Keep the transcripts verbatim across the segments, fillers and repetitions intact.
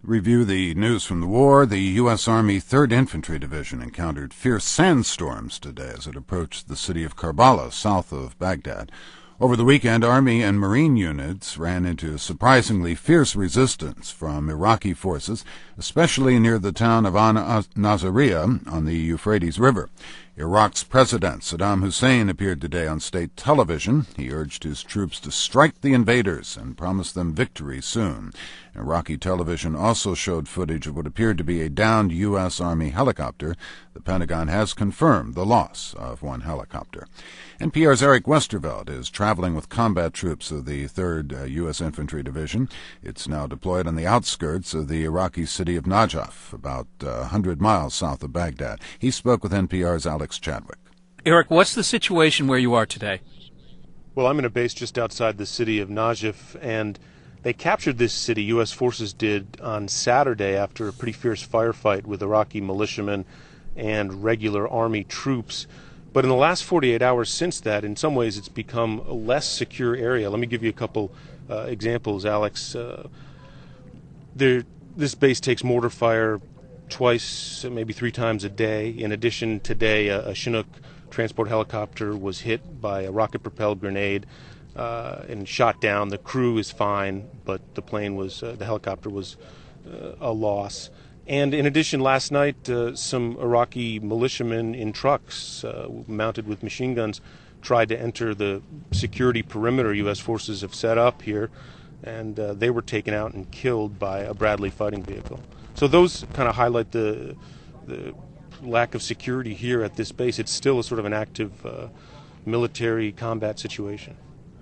Review the news from the war. The U S. Army third Infantry Division encountered fierce sandstorms today as it approached the city of Karbala, south of Baghdad. Over the weekend, Army and Marine units ran into surprisingly fierce resistance from Iraqi forces, especially near the town of An-Naziriyah on the Euphrates River. Iraq's President Saddam Hussein appeared today on state television. He urged his troops to strike the invaders and promised them victory soon. Iraqi television also showed footage of what appeared to be a downed U S. Army helicopter. The Pentagon has confirmed the loss of one helicopter. N P R's Eric Westerveld is traveling with combat troops of the third uh, U S. Infantry Division. It's now deployed on the outskirts of the Iraqi city of Najaf, about uh, one hundred miles south of Baghdad. He spoke with N P R's Alex Chadwick. Eric, what's the situation where you are today? Well, I'm in a base just outside the city of Najaf, and they captured this city, U S forces did, on Saturday after a pretty fierce firefight with Iraqi militiamen and regular army troops. But in the last forty-eight hours since that, in some ways it's become a less secure area. Let me give you a couple uh, examples, Alex. Uh, there, this base takes mortar fire twice, maybe three times a day. In addition, today a, a Chinook transport helicopter was hit by a rocket-propelled grenade uh, and shot down. The crew is fine, but the plane was, uh, the helicopter was uh, a loss. And in addition, last night, uh, some Iraqi militiamen in trucks uh, mounted with machine guns tried to enter the security perimeter U S forces have set up here, and uh, they were taken out and killed by a Bradley fighting vehicle. So those kind of highlight the, the lack of security here at this base. It's still a sort of an active uh, military combat situation.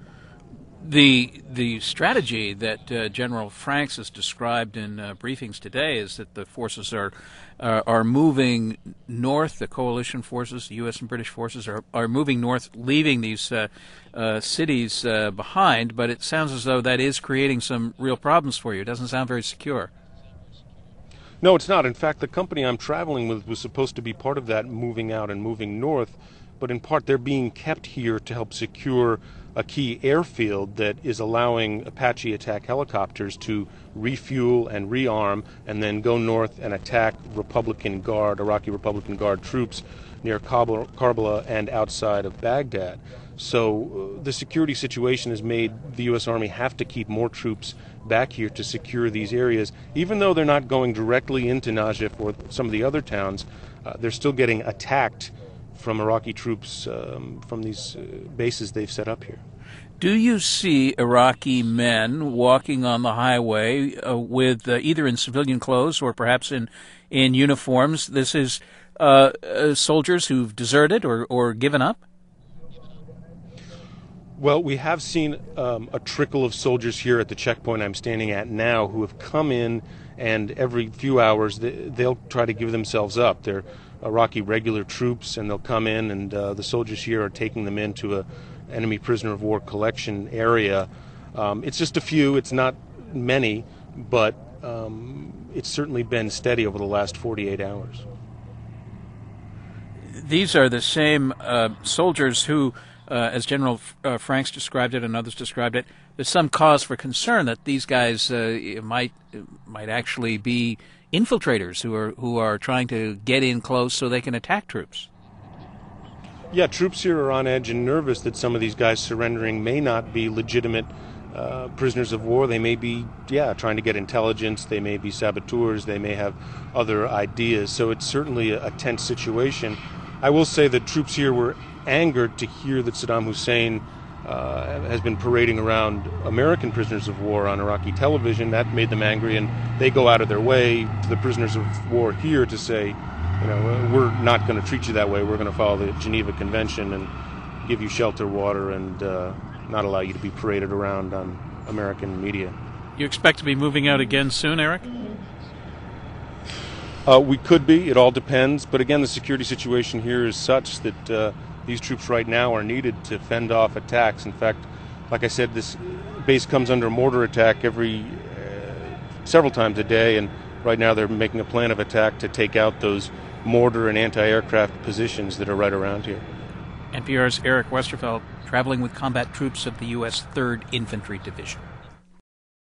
The the strategy that uh, General Franks has described in uh, briefings today is that the forces are uh, are moving north. The coalition forces, the U S and British forces, are, are moving north, leaving these uh, uh, cities uh, behind. But it sounds as though that is creating some real problems for you. It doesn't sound very secure. No, it's not. In fact, the company I'm traveling with was supposed to be part of that moving out and moving north, but in part they're being kept here to help secure a key airfield that is allowing Apache attack helicopters to refuel and rearm and then go north and attack Republican Guard, Iraqi Republican Guard troops near Karbala and outside of Baghdad. So uh, the security situation has made the U S. Army have to keep more troops back here to secure these areas. Even though they're not going directly into Najaf or some of the other towns, uh, they're still getting attacked from Iraqi troops um, from these uh, bases they've set up here. Do you see Iraqi men walking on the highway uh, with uh, either in civilian clothes or perhaps in, in uniforms? This is uh, uh, soldiers who've deserted or, or given up? Well, we have seen um, a trickle of soldiers here at the checkpoint I'm standing at now who have come in, and every few hours they, they'll try to give themselves up. They're Iraqi regular troops, and they'll come in, and uh, the soldiers here are taking them into a enemy prisoner of war collection area. Um, it's just a few, it's not many, but um, it's certainly been steady over the last forty-eight hours. These are the same uh, soldiers who, uh, as General uh, Franks described it and others described it, there's some cause for concern that these guys uh, might might actually be infiltrators who are who are trying to get in close so they can attack troops. Yeah, troops here are on edge and nervous that some of these guys surrendering may not be legitimate uh, prisoners of war. They may be, yeah, trying to get intelligence. They may be saboteurs. They may have other ideas. So it's certainly a, a tense situation. I will say that troops here were angered to hear that Saddam Hussein uh, has been parading around American prisoners of war on Iraqi television. That made them angry, and they go out of their way to the prisoners of war here to say, you know, we're not going to treat you that way. We're going to follow the Geneva Convention and give you shelter, water, and uh, not allow you to be paraded around on American media. You expect to be moving out again soon, Eric? Uh, we could be. It all depends. But again, the security situation here is such that uh, these troops right now are needed to fend off attacks. In fact, like I said, this base comes under mortar attack every uh, several times a day, and right now they're making a plan of attack to take out those mortar and anti-aircraft positions that are right around here. N P R's Eric Westerveld traveling with combat troops of the U S third Infantry Division.